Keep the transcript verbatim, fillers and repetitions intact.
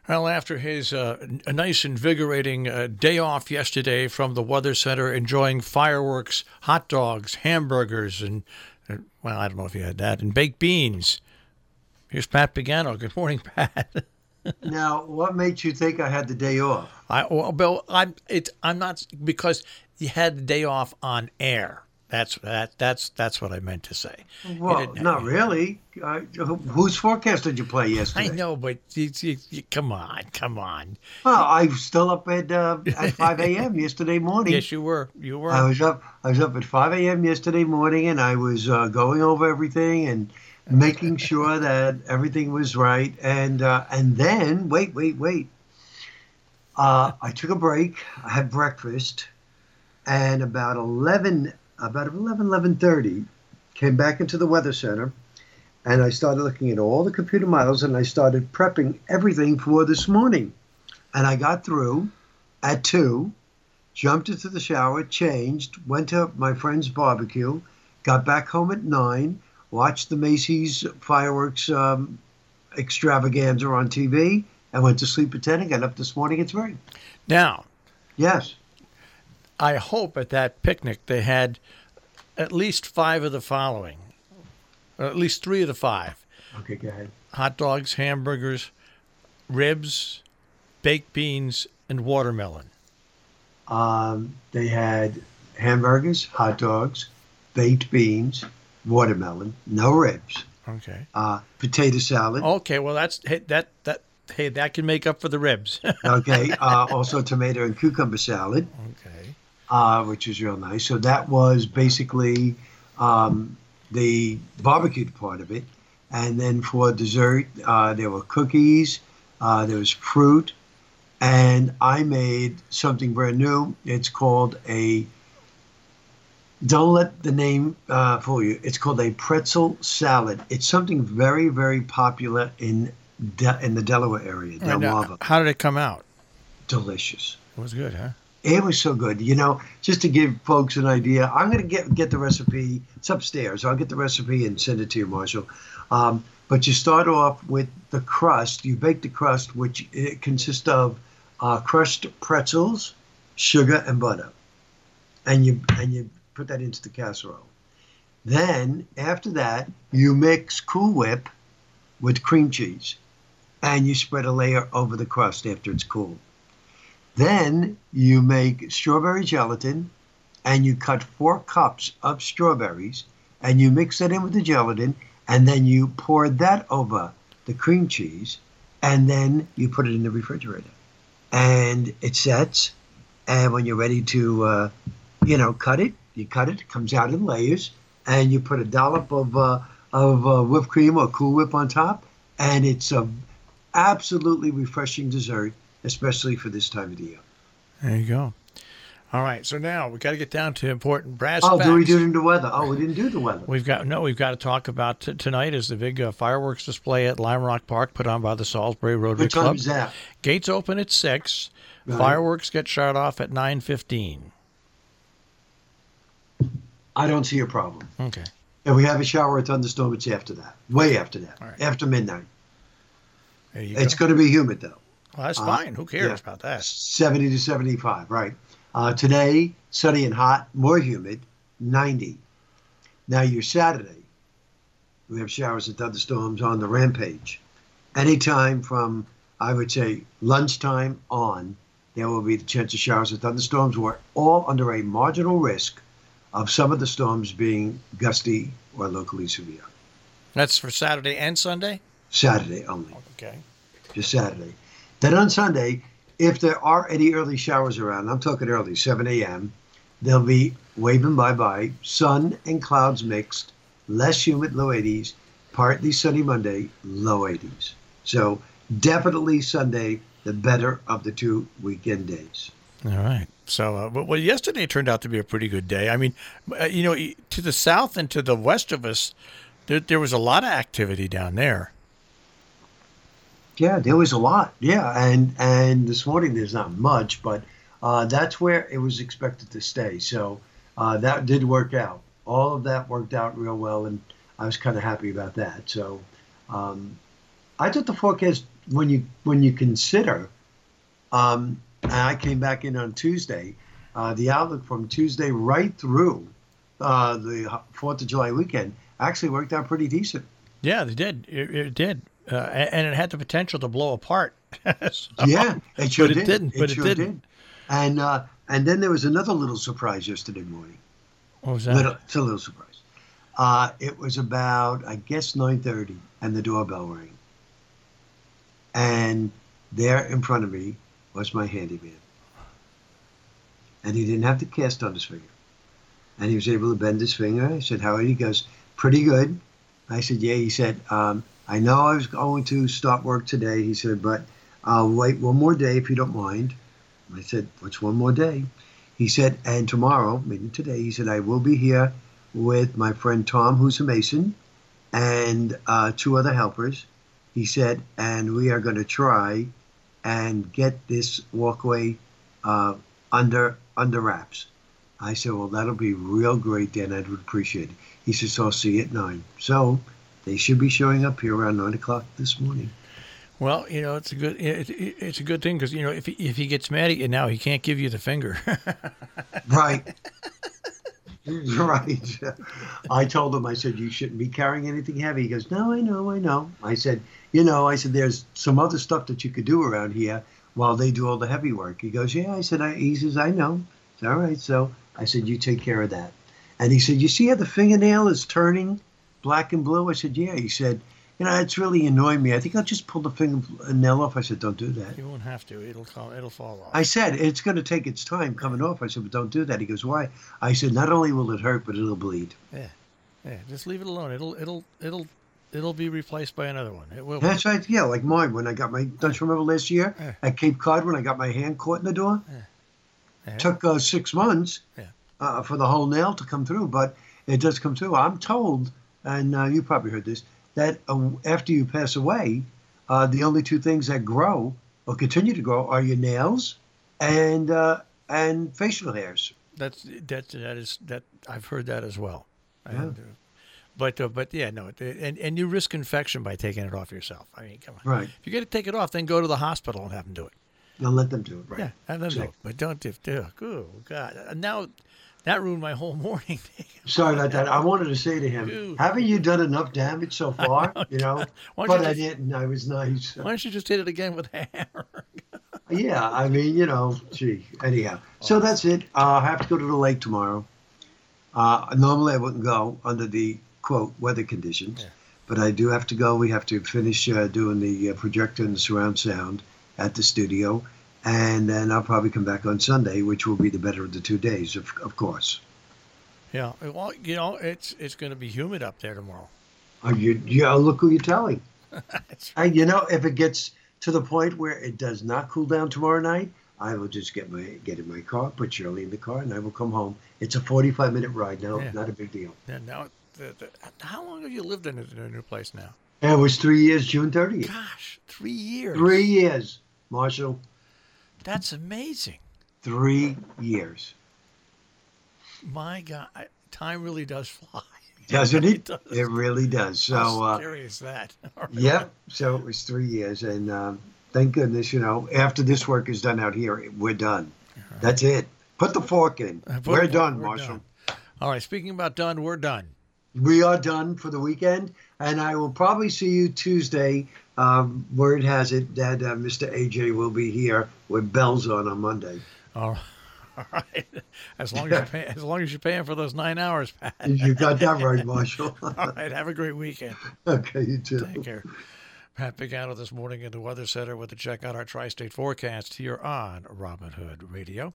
Well, after his uh, a nice, invigorating uh, day off yesterday from the Weather Center, enjoying fireworks, hot dogs, hamburgers, and, uh, well, I don't know if you had that, and baked beans. Here's Pat Pagano. Good morning, Pat. Now, what made you think I had the day off? I, well, Bill, I'm, it, I'm not, because you had the day off on air. That's that. That's that's what I meant to say. Well, not really. Uh, whose forecast did you play yesterday? I know, but you, you, you, come on, come on. Well, I was still up at uh, at five a.m. yesterday morning. Yes, you were. You were. I was up. I was up at five a.m. yesterday morning, and I was uh, going over everything and making sure that everything was right. And uh, and then wait, wait, wait. Uh, I took a break. I had breakfast, and about eleven. About eleven, eleven thirty, came back into the Weather Center, and I started looking at all the computer models, and I started prepping everything for this morning. And I got through at two, jumped into the shower, changed, went to my friend's barbecue, got back home at nine, watched the Macy's fireworks um, extravaganza on T V, and went to sleep at ten and got up this morning at three. Now, yes. I hope at that picnic they had at least five of the following, or at least three of the five. Okay, go ahead. Hot dogs, hamburgers, ribs, baked beans, and watermelon. Um, they had hamburgers, hot dogs, baked beans, watermelon, no ribs. Okay. Uh, potato salad. Okay, well that's hey, that that hey that can make up for the ribs. Okay. Uh, also tomato and cucumber salad. Okay. Uh, which is real nice. So that was basically um, the barbecued part of it. And then for dessert, uh, there were cookies, uh, there was fruit, and I made something brand new. It's called a, don't let the name uh, fool you, it's called a pretzel salad. It's something very, very popular in De- in the Delaware area, Delmarva. How did it come out? Delicious. It was good, huh? It was so good. You know, just to give folks an idea, I'm going to get get the recipe. It's upstairs. I'll get the recipe and send it to you, Marshall. Um, but you start off with the crust. You bake the crust, which it consists of uh, crushed pretzels, sugar, and butter. And you and you put that into the casserole. Then, after that, you mix Cool Whip with cream cheese. And you spread a layer over the crust after it's cooled. Then you make strawberry gelatin, and you cut four cups of strawberries, and you mix that in with the gelatin, and then you pour that over the cream cheese, and then you put it in the refrigerator. And it sets, and when you're ready to, uh, you know, cut it, you cut it, it comes out in layers, and you put a dollop of, uh, of uh, whipped cream or Cool Whip on top, and it's a absolutely refreshing dessert, especially for this time of the year. There you go. All right, so now we got to get down to important brass oh, facts. do we do the weather? Oh, we didn't do the weather. We've got no. We've got to talk about t- tonight is the big uh, fireworks display at Lime Rock Park put on by the Salisbury Rotary What Club. time is that? Gates open at six. Right. Fireworks get shut off at nine fifteen. I don't see a problem. Okay. If we have a shower or thunderstorm, it's after that. Way after that. All right. After midnight. There you It's go. going to be humid though. Well, that's uh, fine. Who cares yeah. about that? seventy to seventy-five, right. Uh, today, sunny and hot, more humid, ninety. Now your Saturday, we have showers and thunderstorms on the rampage. Anytime from, I would say, lunchtime on, there will be the chance of showers and thunderstorms. We're all under a marginal risk of some of the storms being gusty or locally severe. That's for Saturday and Sunday? Saturday only. Okay. Just Saturday. Then on Sunday, if there are any early showers around, I'm talking early, seven a.m., they'll be waving bye-bye, sun and clouds mixed, less humid, low eighties, partly sunny Monday, low eighties. So definitely Sunday, the better of the two weekend days. All right. So, uh, well, yesterday turned out to be a pretty good day. I mean, uh, you know, to the south and to the west of us, there, there was a lot of activity down there. Yeah, there was a lot. Yeah, and and this morning there's not much, but uh, that's where it was expected to stay. So uh, that did work out. All of that worked out real well, and I was kind of happy about that. So um, I thought the forecast when you when you consider, um, and I came back in on Tuesday, uh, the outlook from Tuesday right through uh, the Fourth of July weekend actually worked out pretty decent. Yeah, they did. It, it did, uh, and it had the potential to blow apart. So, Yeah, it sure but did. it didn't. It But sure it didn't. did. And uh, and then there was another little surprise yesterday morning. What was that? Little, it's a little surprise. Uh, it was about, I guess, nine thirty, and the doorbell rang. And there in front of me was my handyman. And he didn't have the cast on his finger. And he was able to bend his finger. I said, how are you? He goes, pretty good. I said, yeah. He said, um, I know I was going to start work today. He said, but I'll wait one more day if you don't mind. I said, what's one more day? He said, and tomorrow, meaning today, he said, I will be here with my friend Tom, who's a mason, and uh, two other helpers. He said, and we are going to try and get this walkway uh, under under wraps. I said, well, that'll be real great, Dan. I would appreciate it. He said, so I'll see you at nine. So they should be showing up here around nine o'clock this morning. Well, you know, it's a good it, it, it's a good thing because you know if he, if he gets mad at you now, he can't give you the finger. Right. Right. I told him, I said, you shouldn't be carrying anything heavy. He goes, no, I know, I know. I said, you know, I said, there's some other stuff that you could do around here while they do all the heavy work. He goes, yeah. I said, I, he says, I know. It's all right. So I said, you take care of that. And he said, you see how the fingernail is turning black and blue? I said, yeah. He said, you know, it's really annoying me. I think I'll just pull the fingernail off. I said, don't do that. You won't have to. It'll fall, it'll fall off. I said, it's going to take its time coming off. I said, but don't do that. He goes, why? I said, not only will it hurt, but it'll bleed. Yeah, yeah. Just leave it alone. It'll it'll it'll it'll be replaced by another one. It will. That's right. Yeah, like mine when I got my, don't you remember last year Yeah. at Cape Cod when I got my hand caught in the door? Yeah. Took uh, six months Yeah. uh, for the whole nail to come through, but it does come through. I'm told, and uh, you probably heard this, that uh, after you pass away, uh, the only two things that grow or continue to grow are your nails and uh, and facial hairs. That's that that is that I've heard that as well. Yeah. And, uh, but uh, but yeah, no, and and you risk infection by taking it off yourself. I mean, come on. Right. If you're going to take it off, then go to the hospital and have them do it. Now let them do it. Right. Yeah, have them do it. But don't do it. Oh, God. Now, that ruined my whole morning. Sorry about that. I wanted to say to him, Dude. haven't you done enough damage so far? You know, Why don't but you I just- didn't. I was nice. Why don't you just hit it again with a hammer? Yeah, I mean, you know, gee. Anyhow, so that's it. Uh, I have to go to the lake tomorrow. Uh, normally, I wouldn't go under the quote weather conditions, Yeah. but I do have to go. We have to finish uh, doing the uh, projector and the surround sound at the studio, and then I'll probably come back on Sunday, which will be the better of the two days, of, of course. Yeah. Well, you know, it's it's going to be humid up there tomorrow. Uh, you, yeah, look who you're telling. That's And you know, if it gets to the point where it does not cool down tomorrow night, I will just get my get in my car, put Shirley in the car, and I will come home. It's a forty-five minute ride now, Yeah. not a big deal. Yeah, now, the, the, how long have you lived in a, in a new place now? And it was three years, June thirtieth. Gosh, three years. Three years, Marshall. That's amazing. Three years. My God, I- time really does fly. Doesn't it? does. It really does. So, How uh, scary is that? yep. So it was three years. And um, thank goodness, you know, after this work is done out here, we're done. That's it. Put the fork in. Put- we're put- done, we're Marshall. done. All right, speaking about done, we're done. We are done for the weekend, and I will probably see you Tuesday. Um, word has it that uh, Mister A J will be here with bells on on Monday. All all right. As long as you pay, as long as you're paying for those nine hours, Pat. You got that right, Marshall. All right. Have a great weekend. Okay, you too. Take care. Pat Pagano this morning in the Weather Center with a check out our tri-state forecast here on Robin Hood Radio.